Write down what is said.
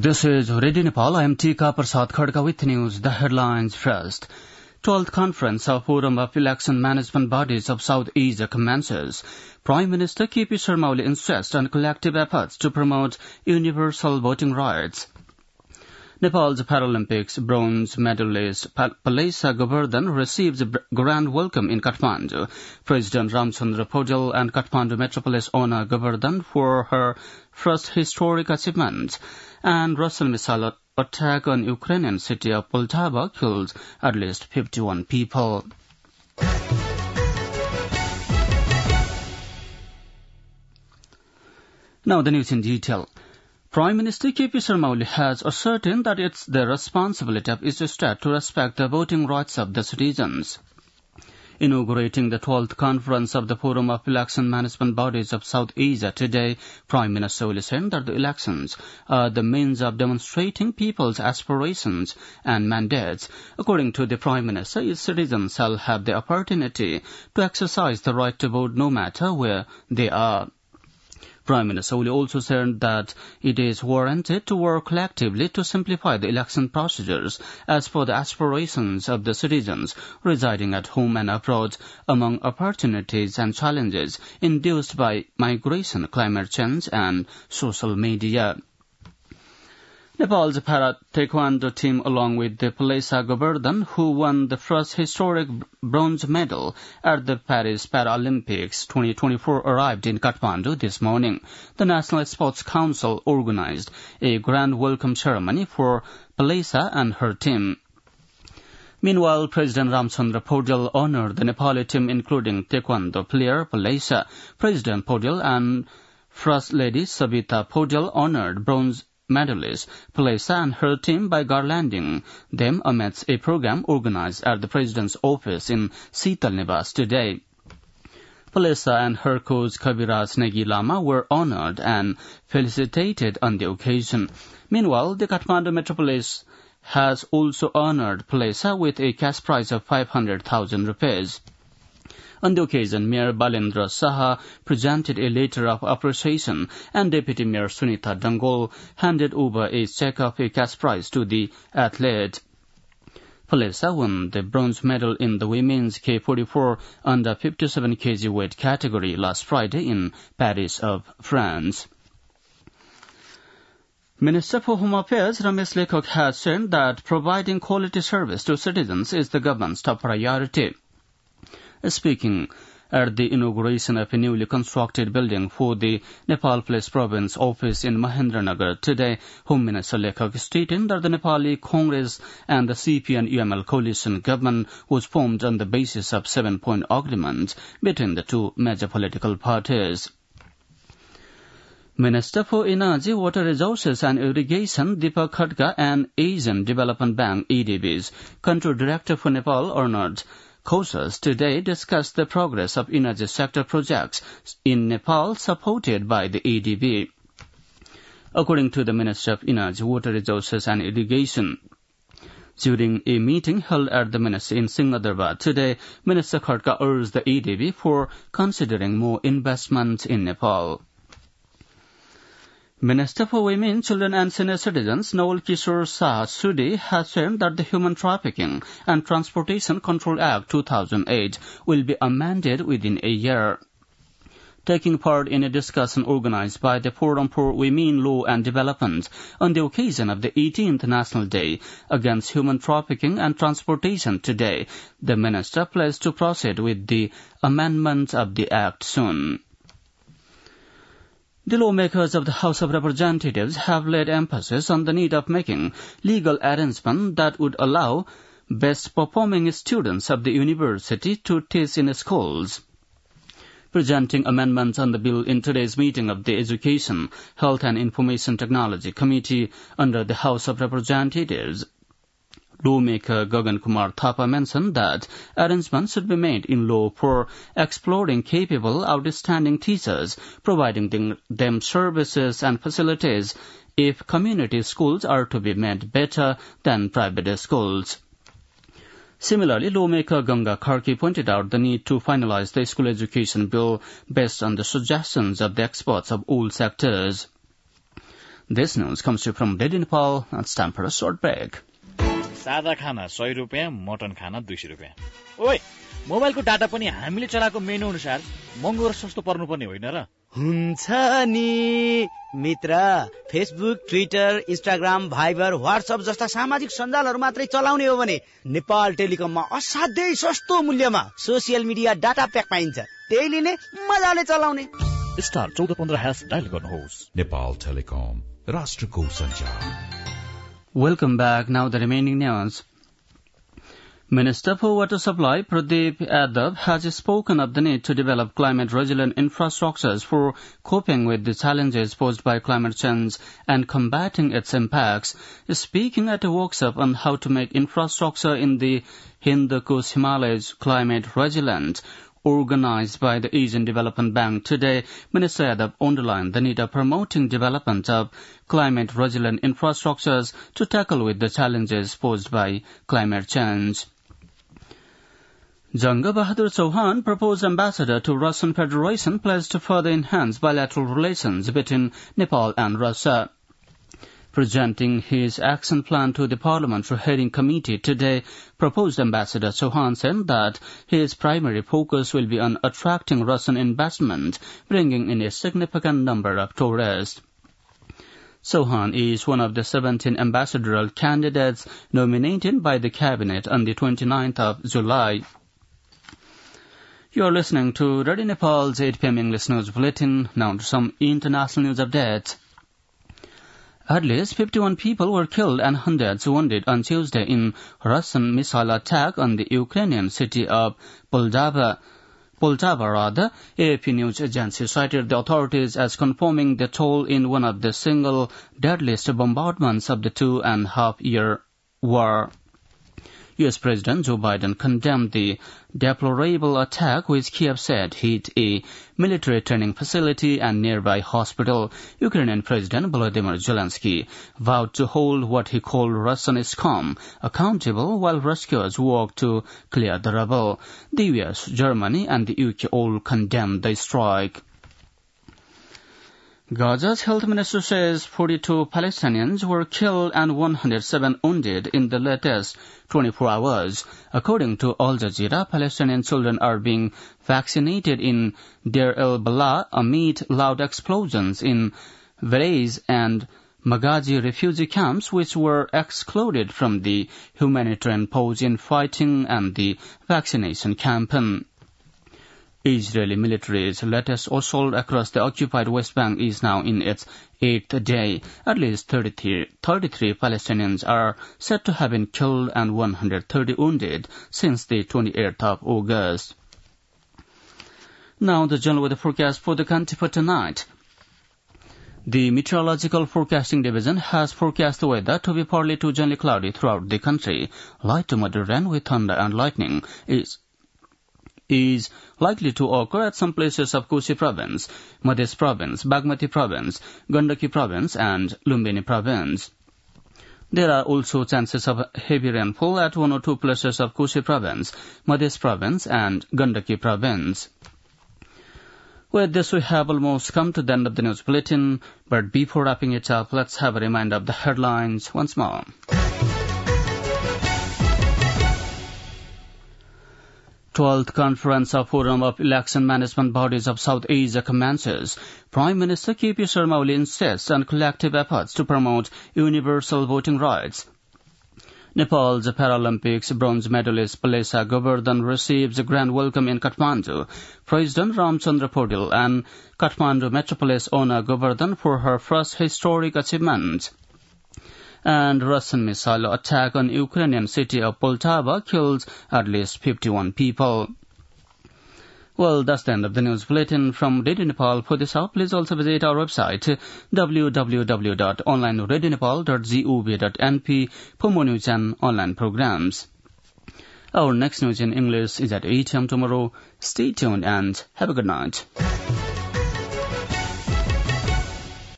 This is Radio Nepal. I am Tika Prasad Khadka with news. The headlines first. 12th Conference of Forum of Election Management Bodies of South Asia commences. Prime Minister KP Sharma Oli insists on collective efforts to promote universal voting rights. Nepal's Paralympics bronze medalist Palesa Govardhan receives a grand welcome in Kathmandu. President Ramchandra Paujal and Kathmandu Metropolis honor Govardhan for her first historic achievement. And Russian missile attack on Ukrainian city of Poltava killed at least 51 people. Now the news in detail. Prime Minister KP Sharma Oli has ascertained that it's the responsibility of each state to respect the voting rights of the citizens. Inaugurating the 12th Conference of the Forum of Election Management Bodies of South Asia today, Prime Minister Oli said that the elections are the means of demonstrating people's aspirations and mandates. According to the Prime Minister, each citizen shall have the opportunity to exercise the right to vote no matter where they are. Prime Minister Oli also said that it is warranted to work collectively to simplify the election procedures as for the aspirations of the citizens residing at home and abroad, among opportunities and challenges induced by migration, climate change and social media. Nepal's para-taekwondo team, along with the Palesa Govardhan, who won the first historic bronze medal at the Paris Paralympics 2024, arrived in Kathmandu this morning. The National Sports Council organized a grand welcome ceremony for Palesa and her team. Meanwhile, President Ramchandra Paujal honored the Nepali team, including taekwondo player Palesa. President Paujal and First Lady Savita Paujal honored bronze medalist Palesa and her team by garlanding them amidst a program organized at the President's office in Sital Nivas today. Palesa and her coach Kaviraj Negi Lama were honored and felicitated on the occasion. Meanwhile, the Kathmandu Metropolis has also honored Palesa with a cash prize of 500,000 rupees. On the occasion, Mayor Balendra Saha presented a letter of appreciation and Deputy Mayor Sunita Dangol handed over a check of a cash prize to the athlete. Palesa won the bronze medal in the women's K44 under 57 kg weight category last Friday in Paris of France. Minister for Home Affairs Ramesh Lekhak has said that providing quality service to citizens is the government's top priority. Speaking at the inauguration of a newly constructed building for the Nepal Police Province office in Mahendranagar today, Home Minister Lekhak stated that the Nepali Congress and the CP and UML coalition government was formed on the basis of 7-point agreement between the two major political parties. Minister for Energy, Water Resources and Irrigation Deepak Khadka and Asian Development Bank ADB's Country Director for Nepal, Arnold Kosas, today discussed the progress of energy sector projects in Nepal supported by the ADB. According to the Minister of Energy, Water Resources and Irrigation, during a meeting held at the Ministry in Singhdarbad today, Minister Khadka urged the ADB for considering more investment in Nepal. Minister for Women, Children and Senior Citizens, Nawal Kishore Shah Sudi, has said that the Human Trafficking and Transportation Control Act 2008 will be amended within a year. Taking part in a discussion organized by the Forum for Women, Law and Development on the occasion of the 18th National Day Against Human Trafficking and Transportation today, the minister pledged to proceed with the amendment of the act soon. The lawmakers of the House of Representatives have laid emphasis on the need of making legal arrangements that would allow best-performing students of the university to teach in schools. Presenting amendments on the bill in today's meeting of the Education, Health and Information Technology Committee under the House of Representatives, lawmaker Gagan Kumar Thapa mentioned that arrangements should be made in law for exploring capable, outstanding teachers, providing them services and facilities if community schools are to be made better than private schools. Similarly, lawmaker Ganga Kharki pointed out the need to finalize the school education bill based on the suggestions of the experts of all sectors. This news comes to you from Radio Nepal. It's time for a short break. सादा खाना 100 रुपैयाँ, mutton खाना 200 रुपैयाँ. ओइ, मोबाइलको data पनि हामीले चलाएको मेनु अनुसार महँगो र सस्तो पर्नुपर्ने होइन र? हुन्छ नि मित्र, Facebook, Twitter, Instagram, Viber, WhatsApp जस्ता सामाजिक सञ्जालहरू मात्रै चलाउने हो भने नेपाल टेलिकममा असाध्यै सस्तो मूल्यमा सोसियल मिडिया डाटा प्याक पाइन्छ. त्यही लिने, मजाले चलाउने. स्टार 1415# डायल गर्नुहोस्. नेपाल टेलिकम, राष्ट्रको सञ्चार. Welcome back. Now the remaining news. Minister for Water Supply Pradeep Yadav has spoken of the need to develop climate-resilient infrastructures for coping with the challenges posed by climate change and combating its impacts. Speaking at a workshop on how to make infrastructure in the Hindu Kush Himalayas climate-resilient, organized by the Asian Development Bank today, Minister Yadav underlined the need of promoting development of climate-resilient infrastructures to tackle with the challenges posed by climate change. Janga Bahadur Chauhan, proposed ambassador to Russian Federation, pledged to further enhance bilateral relations between Nepal and Russia. Presenting his action plan to the Parliamentary Hearing Committee today, proposed Ambassador Chauhan said that his primary focus will be on attracting Russian investment, bringing in a significant number of tourists. Chauhan is one of the 17 ambassadorial candidates nominated by the Cabinet on the 29th of July. You are listening to Radio Nepal's 8 p.m. English News Bulletin. Now to some international news updates. At least 51 people were killed and hundreds wounded on Tuesday in Russian missile attack on the Ukrainian city of Poltava. AFP news agency cited the authorities as confirming the toll in one of the single deadliest bombardments of the 2.5-year war. U.S. President Joe Biden condemned the deplorable attack, which Kiev said hit a military training facility and nearby hospital. Ukrainian President Volodymyr Zelensky vowed to hold what he called Russian scum accountable while rescuers worked to clear the rubble. The U.S., Germany and the UK all condemned the strike. Gaza's health minister says 42 Palestinians were killed and 107 wounded in the latest 24 hours. According to Al Jazeera, Palestinian children are being vaccinated in Deir el-Balah amid loud explosions in Vereiz and Magazi refugee camps, which were excluded from the humanitarian pause in fighting and the vaccination campaign. Israeli military's latest assault across the occupied West Bank is now in its 8th day. At least 33 Palestinians are said to have been killed and 130 wounded since the 28th of August. Now the general weather forecast for the country for tonight. The Meteorological Forecasting Division has forecast the weather to be partly to gently cloudy throughout the country. Light to moderate rain with thunder and lightning is likely to occur at some places of Kosi Province, Madhya Province, Bagmati Province, Gandaki Province, and Lumbini Province. There are also chances of heavy rainfall at 1 or 2 places of Kosi Province, Madhya Province, and Gandaki Province. With this, we have almost come to the end of the news bulletin, but before wrapping it up, let's have a reminder of the headlines once more. 12th Conference of Forum of Election Management Bodies of South Asia commences. Prime Minister K.P. Sharma Oli insists on collective efforts to promote universal voting rights. Nepal's Paralympics bronze medalist Palesa Govardhan receives a grand welcome in Kathmandu. President Ramchandra Paudel and Kathmandu Metropolis honor Govardhan for her first historic achievement. And Russian missile attack on Ukrainian city of Poltava kills at least 51 people. Well, that's the end of the news bulletin from Radio Nepal. For this hour, please also visit our website www.onlineradionepal.gov.np for more news and online programs. Our next news in English is at 8 a.m. tomorrow. Stay tuned and have a good night.